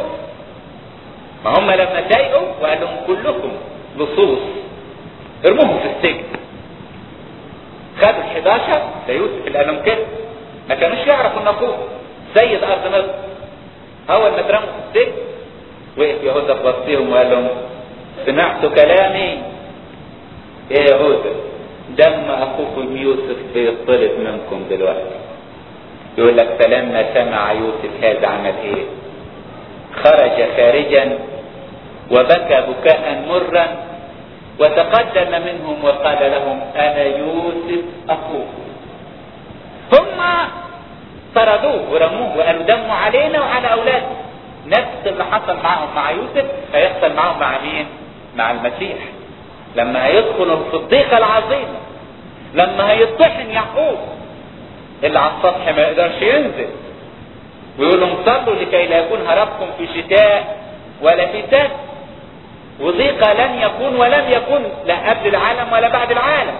ما هم لما ضايقوا وقال لهم كلكم لصوص ارموهم في السجن، خدوا ال11 ده يوسف اللي قال لهم كده. ما كانوش يعرفوا ان اخوه سيد ارض مصر. اول ما اترموا في السجن وقف يهوذا في وسطهم وقال لهم سمعتوا كلامي يا يهوذا، دم اخوكم يوسف بيطلب منكم دلوقتي. يقول لك فلما سمع يوسف هذا عمل ايه؟ خرج خارجا وبكى بكاء مرا وتقدم منهم وقال لهم انا يوسف اخوكم. هم طردوه ورموه وقالوا دموا علينا وعلى اولادنا. نفس اللي حصل معهم مع يوسف هيحصل معهم مع مين؟ مع المسيح. لما هيدخلوا في الضيقه العظيمه، لما هيطحن يعقوب اللي على السطح ما يقدرش ينزل، ويقول لهم صلوا لكي لا يكون هربكم في شتاء ولا في سد، وضيقه لن يكون ولم يكن لا قبل العالم ولا بعد العالم.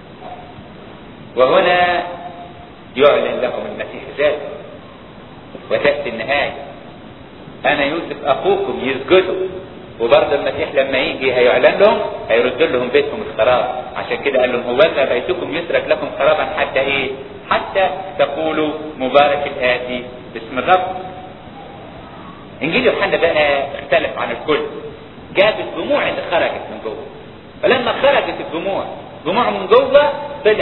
وهنا يعلن لهم المسيح ذاته وتأتي النهاية. انا يوسف اخوكم. يسجدوا. وبرضه المسيح لما يجي هيعلن لهم، هيرد لهم بيتهم الخراب. عشان كده قال لهم هوذا بيتكم يترك لكم خرابا حتى ايه؟ حتى تقولوا مبارك الآتي باسم الرب. انجيل يوحنا بقى اختلف عن الكل. جاب الجموع اللي خرجت من جوه. فلما خرجت الجموع من جوه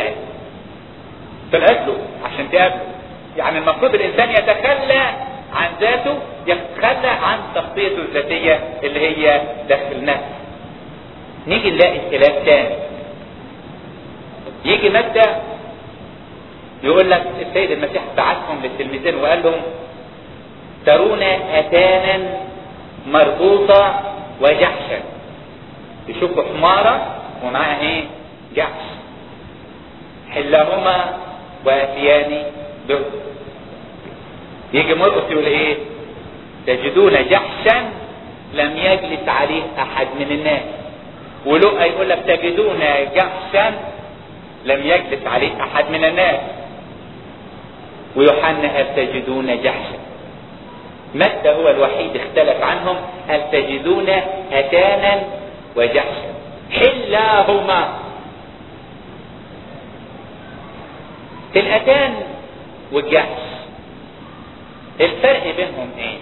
طلعت له عشان تقابله. يعني المفروض الانسان يتخلى عن ذاته، يتخلى عن تغطيته الذاتيه اللي هي داخل النفس. نيجي نلاقي اختلاف تاني. يجي متى يقول لك السيد المسيح بعثهم للتلميذين وقال لهم ترون أتانا مربوطة وجحشا. يشوفوا حمارة ومعها ايه؟ جحش. حلهما واتيان به. يجي مرقس يقول ايه؟ تجدون جحشا لم يجلس عليه احد من الناس. ولقى يقول لك تجدون جحشا لم يجلس عليه احد من الناس. ويوحنا هل تجدون جحشا. متى هو الوحيد اختلف عنهم، هل تجدون أتانا وجحشا حلاهما. الأتان والجحش الفرق بينهم ايه؟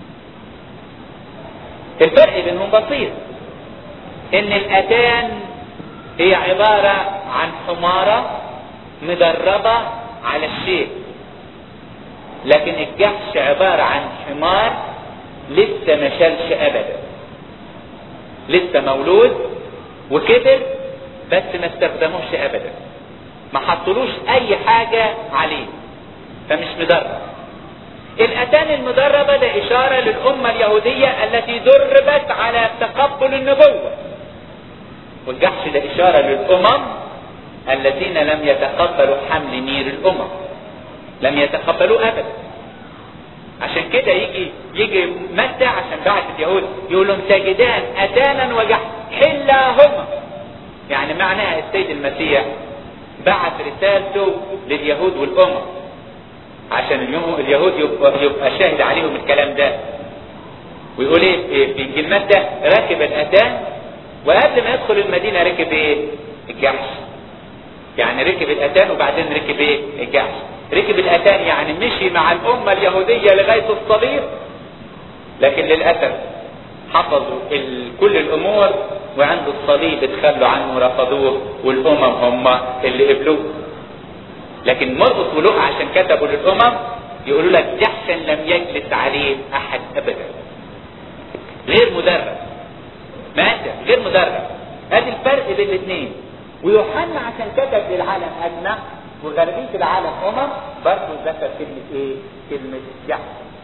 الفرق بينهم بسيط، ان الأتان هي عبارة عن حمارة مدربة على الشيء، لكن الجحش عبارة عن حمار لسه ما شالش ابدا، لسه مولود وكبر بس ما استخدموش ابدا، ما حطلوش اي حاجة عليه فمش مدرب. الاتان المدربة ده اشارة للامة اليهودية التي دربت على تقبل النبوة، والجحش ده اشارة للامم الذين لم يتقبلوا حمل نير الامم، لم يتقبلوا ابدا. عشان كده يجي متى عشان بعث اليهود يقول لهم تجدان اتانا وجحش حلاهما. يعني معناها السيد المسيح بعث رسالته لليهود والامم عشان اليهود يبقى شاهد عليهم الكلام ده. ويقول ايه في انجيل متى؟ ركب الاتان، وقبل ما يدخل المدينه ركب ايه؟ الجحش. يعني ركب الاتان وبعدين ركب ايه؟ الجحش. ركب الاتان يعني مشي مع الامة اليهودية لغاية الصليب، لكن للأسف حفظوا كل الامور، وعند الصليب اتخلوا عنه ورفضوه، والامم هم اللي قبلوه. لكن مرقس ولوقا عشان كتبوا للامم يقولوا لك جحشا لم يجلس عليه احد ابدا، غير مدرب، ماشي غير مدرب. ادي الفرق بين الاثنين. ويوحنا عشان كتب للعالم اجمع وغالبية العالم برضه ذكر كلمة ايه؟ كلمة جحش.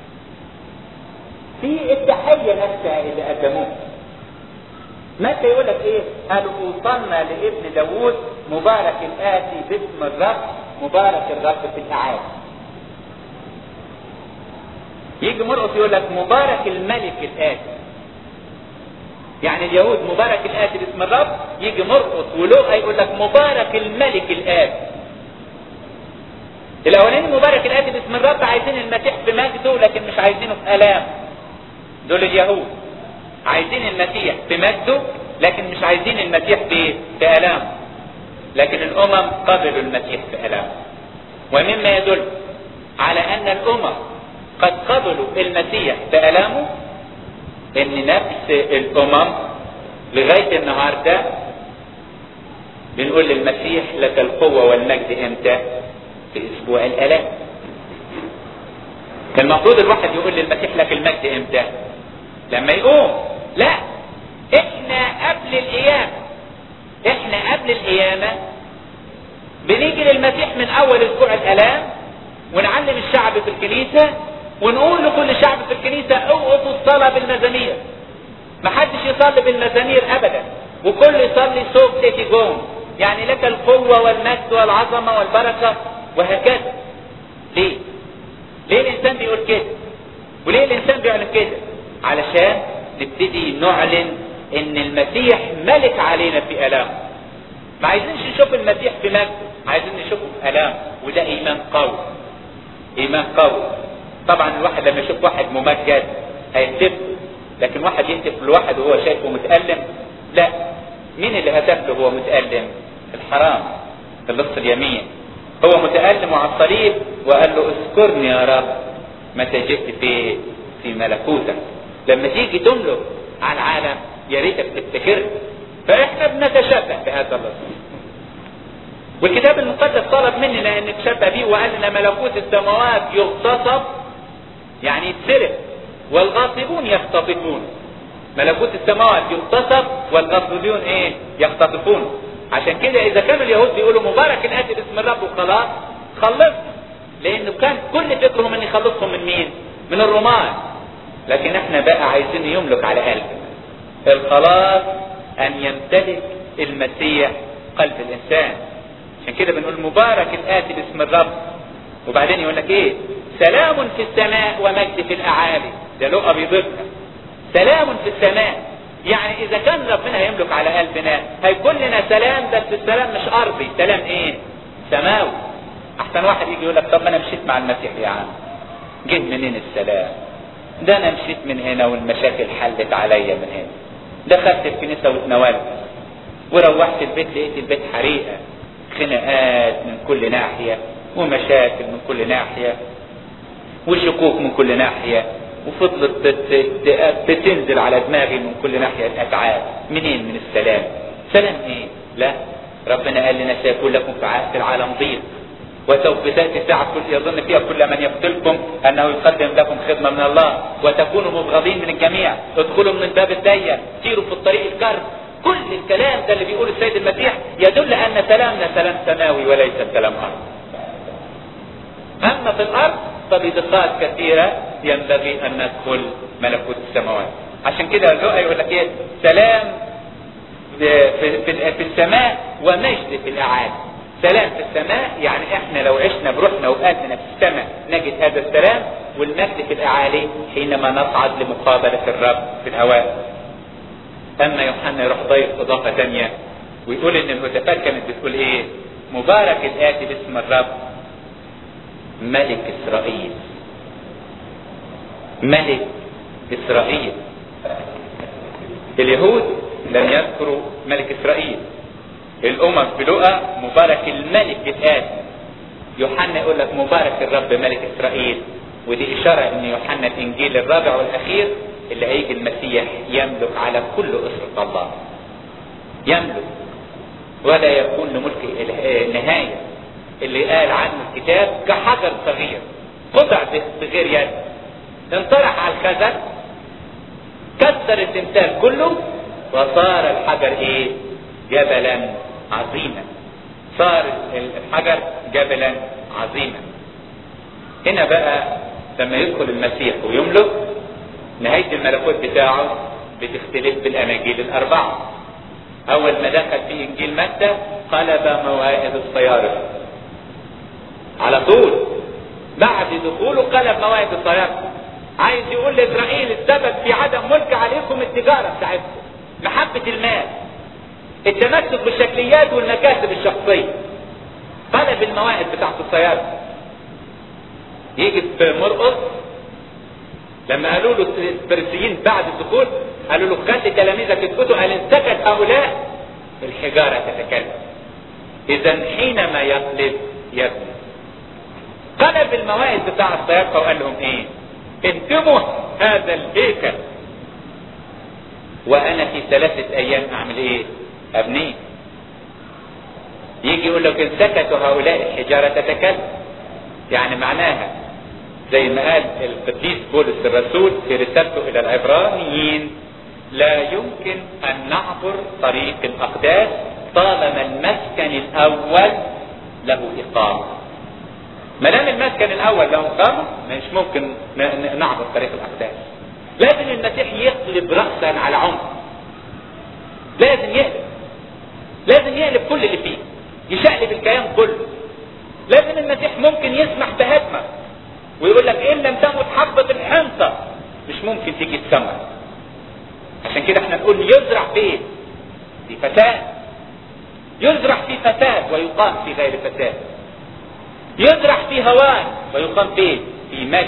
في التحية نفسها اللي قدموها متى يقول لك ايه؟ قالوا وصلنا لابن داوود مبارك الآتي باسم الرب مبارك الرب في الأعالي. يجي مرقس يقول لك مبارك الملك الآتي. يعني اليهود مبارك الآتي باسم الرب، يجي مرقس ولوقا يقول لك مبارك الملك الآتي. الاولاني مبارك الآتي باسم الرب عايزين المسيح في مجده لكن مش عايزينه في آلام. دول اليهود عايزين المسيح في مجده لكن مش عايزين المسيح في آلام. لكن الامم قبلوا المسيح في آلام. ومما يدل على ان الامم قد قبلوا المسيح في آلامه ان نفس الامم لغاية النهاردة بنقول للمسيح لك القوة والمجد امتى؟ في اسبوع الالام. المفروض الواحد يقول للمسيح لك المجد امتى؟ لما يقوم. لا، احنا قبل القيامة، احنا قبل القيامة بنيجي للمسيح من اول اسبوع الالام ونعلم الشعب في الكنيسة ونقول لكل شعب في الكنيسة اوقفوا الصلاة بالمزامير. محدش يصلي بالمزامير ابدا، وكل يصلي صوت تيتيجون، يعني لك القوة والمجد والعظمة والبركة وهكذا. ليه؟ ليه الانسان بيقول كده؟ وليه الانسان بيعلن كده؟ علشان نبتدي نعلن ان المسيح ملك علينا في الام. ما عايزينش نشوف المسيح في مجده، عايزين نشوفه في الام، وده ايمان قوي. ايمان قوي. طبعا الواحد لما يشوف واحد ممجد هيهتف، لكن واحد يهتف لواحد وهو شايفه متألم، لا. مين اللي هتف له وهو متألم؟ الحرام في اللص اليمين. هو متألم على الصليب وقال له اذكرني يا رب متى جئت في ملكوتك. لما تيجي تملك على العالم يا ريتك تفتكر. فاحنا بنتشبه بهذا اللص، والكتاب المقدس طلب مننا ان نتشبه به وقال لنا ملكوت السماوات يغتصب، يعني يتسرق، والغاصبون يختطفون. ملكوت السماوات يغتصب والغاصبون ايه؟ يختطفون. عشان كده اذا كانوا اليهود بيقولوا مبارك الآتي باسم الرب وخلاص، خلصهم، لانه كان كل فكرهم ان يخلصهم من مين؟ من الرومان. لكن احنا بقى عايزين يملك على قلبنا. الخلاص ان يمتلك المسيح قلب الانسان. عشان كده بنقول مبارك الآتي باسم الرب. وبعدين يقول لك ايه؟ سلام في السماء ومجد في الاعالي. ده لقى بيضيفها سلام في السماء. يعني اذا كان ربنا هيملك على قلبنا هيكون لنا سلام، بس السلام مش ارضي، سلام ايه؟ سماوي. احسن واحد يجي يقول لك طب ما انا مشيت مع المسيح يا عم، جه منين السلام؟ ده انا مشيت من هنا والمشاكل حلت عليا من هنا، دخلت الكنيسه واتناولت وروحت البيت لقيت البيت حريقه، خناقات من كل ناحيه ومشاكل من كل ناحيه وشكوك من كل ناحيه، وفضلت تنزل على دماغي من كل ناحيه الاتعاب. منين من السلام؟ سلام ايه؟ لا، ربنا قال لنا سيكون لكم في العالم ضيق، وسوف تاتي ساعه يظن فيها كل من يقتلكم انه يقدم لكم خدمه من الله، وتكونوا مبغضين من الجميع، ادخلوا من الباب الضيق، سيروا في الطريق الكرب. كل الكلام ده اللي بيقوله السيد المسيح يدل ان سلامنا سلام سماوي وليس سلام ارض. اما في الارض فبدقات كثيره ينبغي ان ندخل ملكوت السماوات. عشان كده اللقا يقول لك ايه؟ سلام في السماء ومجد في الاعالي. سلام في السماء يعني احنا لو عشنا بروحنا وقلبنا في السماء نجد هذا السلام، والمجد في الاعالي حينما نصعد لمقابله الرب في الهواء. اما يوحنا يروح ضيف اضافه ثانيه ويقول ان الهتافات كانت بتقول ايه؟ مبارك الاتي باسم الرب ملك اسرائيل. ملك اسرائيل. اليهود لم يذكروا ملك اسرائيل، الامم في لقا مبارك الملك الاتي. يوحنا يقول لك مبارك الرب ملك اسرائيل، ودي اشاره ان يوحنا الانجيل الرابع والاخير اللي هيجي المسيح يملك على كل اسرة الله، يملك ولا يكون لملك نهاية. اللي قال عنه الكتاب كحجر صغير قطع بغير يد انطرح على الخزف كسر التمثال كله وصار الحجر ايه؟ جبلا عظيما. صار الحجر جبلا عظيما. هنا بقى لما يدخل المسيح ويملك نهاية الملكوت بتاعه بتختلف بالاناجيل الاربعة. اول ما دخل في انجيل متى قلب موائد الصيارف على طول. بعد دخوله قلب موائد الصيارف. عايز يقول لاسرائيل السبب في عدم ملك عليكم التجارة بتاعتكم، محبة المال، التمسك بالشكليات والمكاسب الشخصية. قلب الموائد بتاعت الصيارف. يجي في مرقس لما قالوا له الفريسيين بعد الدخول قالوا له خلي تلاميذك يسكتوا، قال ان سكت هؤلاء الحجاره تتكلم. اذا حينما يقلب يبني. قلب الموائد بتاع الصيادله وقال لهم ايه؟ انتموا هذا الهيكل وانا في 3 ايام اعمل ايه؟ ابنيه. يجي يقول لك ان سكتوا هؤلاء الحجاره تتكلم، يعني معناها زي ما قال القديس بولس الرسول في رسالته الى العبرانيين لا يمكن ان نعبر طريق الاقداس طالما المسكن الاول له اقامه. ما دام المسكن الاول له اقامه مش ممكن نعبر طريق الاقداس. لازم المسيح يقلب راسا على عنق، لازم يقلب كل اللي فيه، يشقلب الكيان كله. لازم المسيح ممكن يسمح بهدمه ويقول لك ان لم تمت حبة الحنطة مش ممكن تيجي تسمع. عشان كده احنا نقول يزرع فين؟ في فساد. يزرع في فساد ويقام في غير فساد. يزرع في هوان ويقام فين؟ في مجد.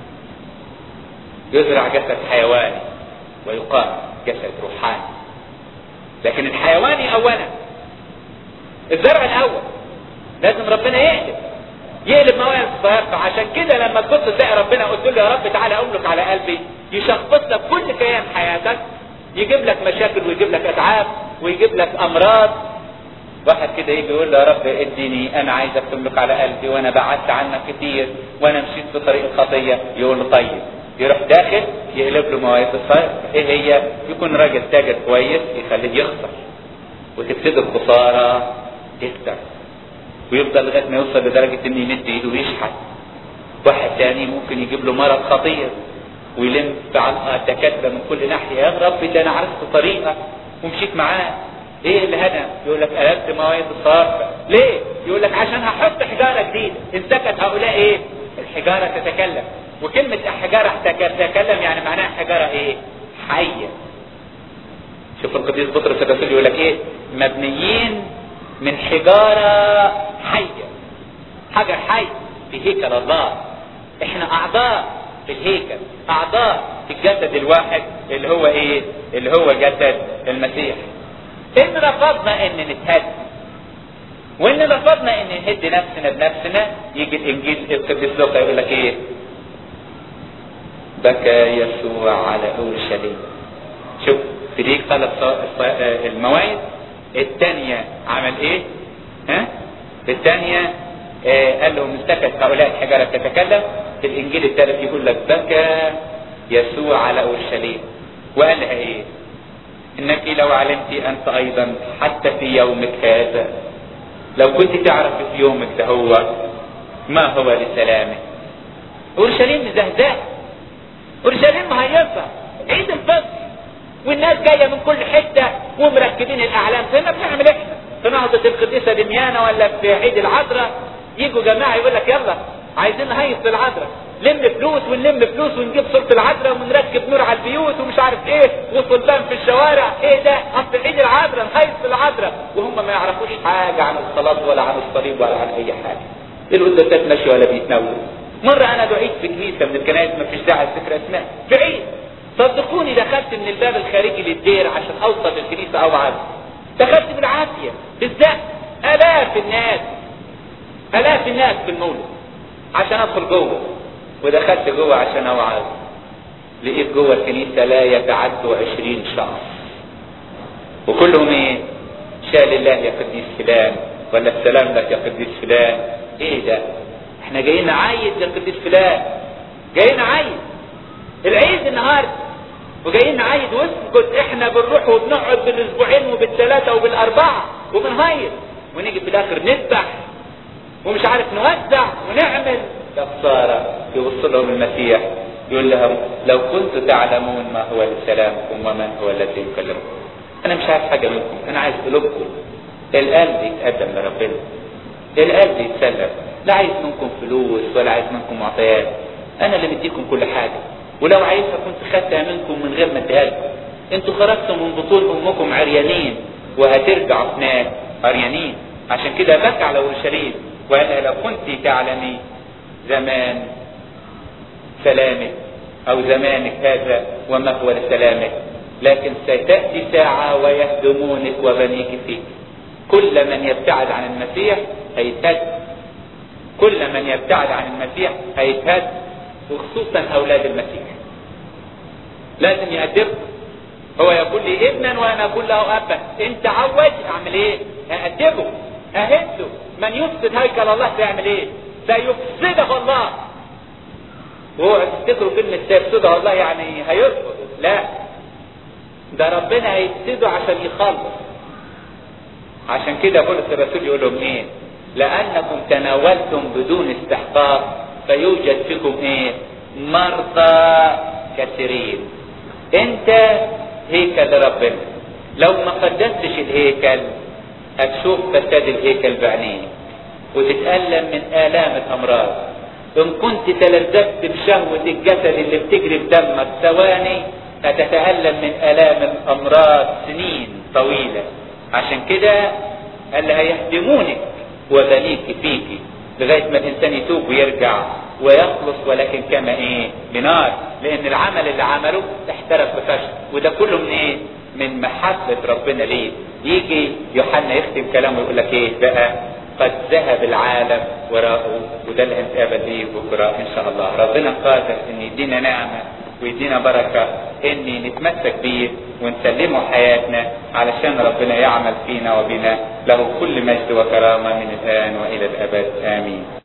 يزرع جسد حيواني ويقام جسد روحاني. لكن الحيواني اولا، الزرع الاول لازم ربنا يقلب موائد الصيارف. عشان كده لما تبص تلاقي ربنا قلت له يا رب تعالى املك على قلبي، يشخص لك كل كيان حياتك، يجيب لك مشاكل ويجيب لك اتعاب ويجيب لك امراض. واحد كده يجي يقول له يا رب اديني، انا عايزك تملك على قلبي وانا بعدت عنك كتير وانا مشيت في طريق الخطيه. يقول له طيب، يروح داخل يقلب له موائد الصيارف. ايه هي؟ يكون راجل تاجر كويس يخليه يخسر وتبتدي الخساره تكتر. ويفضل لغايه ما يوصل لدرجه ان يمد ايده ويشحت. واحد تاني ممكن يجيب له مرض خطير ويلم على الدكاتره من كل ناحيه، يا رب ده انا عرفت طريقه ومشيت معاه. ايه اللي هنا؟ يقول لك قلبت مواعيد الصرف. ليه؟ يقول لك عشان هحط حجاره جديده. ان سكت هؤلاء ايه؟ الحجاره تتكلم. وكلمه حجاره تتكلم يعني معناها حجاره ايه؟ حيه. شوف القديس بطرس الرسول يقول لك ايه؟ مبنيين من حجاره حيه. حجر حي في هيكل الله. احنا اعضاء في الهيكل، اعضاء في الجسد الواحد اللي هو ايه؟ اللي هو جسد المسيح. ان رفضنا ان نتهد وان رفضنا ان نهد نفسنا بنفسنا، يجي الانجيل القديس لوقا يقول لك ايه؟ بكى يسوع على اورشليم. شوف في دي ثلاث المواعيد. الثانيه عمل ايه؟ الثانيه قال لهم سكت هؤلاء الحجاره تتكلم. في الانجيل الثالث يقول لك بكى يسوع على اورشليم. وقال لها ايه؟ انك لو علمت انت ايضا حتى في يومك هذا، لو كنت تعرف في يومك ده هو ما هو لسلامك. اورشليم مزهزاه، اورشليم مهيصه، عيد الفطر والناس جايه من كل حته ومركبين الاعلام. فهنا بنعمل احنا في نهضه القديسه دميانه ولا في عيد العذراء، يجوا جماعه يقول لك يلا عايزين نهيص العذراء، لم فلوس ونلم فلوس ونجيب صورة العذراء ونركب نور على البيوت ومش عارف ايه وصلبان في الشوارع. ايه ده؟ اصل عيد العذراء نهيص العذراء، وهم ما يعرفوش حاجة عن الصلاة ولا عن الصليب ولا عن اي حاجة. القداسات ماشية ولا بيتناولوا. مرة انا دعيت في كنيسة من الكنائس ما فيش داعي ذكر اسماء بعيد، صدقوني دخلت من الباب الخارجي للدير عشان اوصل للكنيسة او عاد، دخلت بالعافية بالذات. الاف الناس في المولد عشان ادخل جوه، ودخلت جوه عشان اوعظ. لقيت جوه الكنيسه لا يتعدوا 20 شخص، وكلهم ايه؟ شال الله يا قديس فلان، ولا السلام لك يا قديس فلان. ايه ده؟ احنا جايين نعيد يا قديس فلان، جايين نعيد العيد النهارده وجايين نعيد واسكت. احنا بنروح وبنقعد بالاسبوعين وبالثلاثه وبالاربعه وبنهيص، ونيجي في الاخر نذبح ومش عارف نوزع ونعمل. كفاره يوصل لهم المسيح يقول لهم لو كنتم تعلمون ما هو لسلامكم ومن هو الذي يكلمكم. انا مش عايز حاجه منكم، انا عايز قلوبكم. القلب يتقدم لربنا، القلب يتسلم. لا عايز منكم فلوس ولا عايز منكم معطيات، انا اللي بديكم كل حاجه، ولو عايزها كنت خدتها منكم من غير ما اديها لكم. انتوا خرجتوا من بطون امكم عريانين وهترجعوا هناك عريانين. عشان كده بكى على اورشليم وقال لو كنت تعلمي زمان سلامك او زمانك هذا وما هو لسلامك، لكن ستأتي ساعة ويهدمونك وبنيك فيك. كل من يبتعد عن المسيح هيتهد، كل من يبتعد عن المسيح هيتهد، وخصوصا اولاد المسيح لازم يأدبه. هو يقول لي ابنا وانا اقول له ابا. انت عوج اعمل ايه؟ أأدبه اهده. من يفسد هيكل الله بيعمل ايه؟ سيفسده الله. وهو تفتكروا كلمة سيفسده الله يعني هيرفض، لا، ده ربنا هيفسده عشان يخلص. عشان كده بولس الرسول يقول لهم ايه؟ لانكم تناولتم بدون استحقاق فيوجد فيكم ايه؟ مرضى كثيرين. انت هيكل ربنا، لو ما قدستش الهيكل هتشوف فساد الهيكل بعينيك وتتألم من آلام الأمراض. إن كنت تلذذت بشهوة الجسد اللي بتجري بدمك ثواني هتتألم من آلام الأمراض سنين طويلة. عشان كده قال هيهدمونك وبنيك فيك لغاية ما الإنسان يتوب ويرجع ويخلص، ولكن كما إيه؟ بنار، لأن العمل اللي عمله احترق بفشل. وده كله من إيه؟ من محبة ربنا ليه. يجي يوحنا يختم كلامه يقول لك ايه بقى؟ قد ذهب العالم وراءه، وده اللي هنتقابل بيه بكره ان شاء الله. ربنا قادر ان يدينا نعمه ويدينا بركه ان نتمسك بيه ونسلمه حياتنا علشان ربنا يعمل فينا وبنا. له كل مجد وكرامه من الان والى الابد، امين.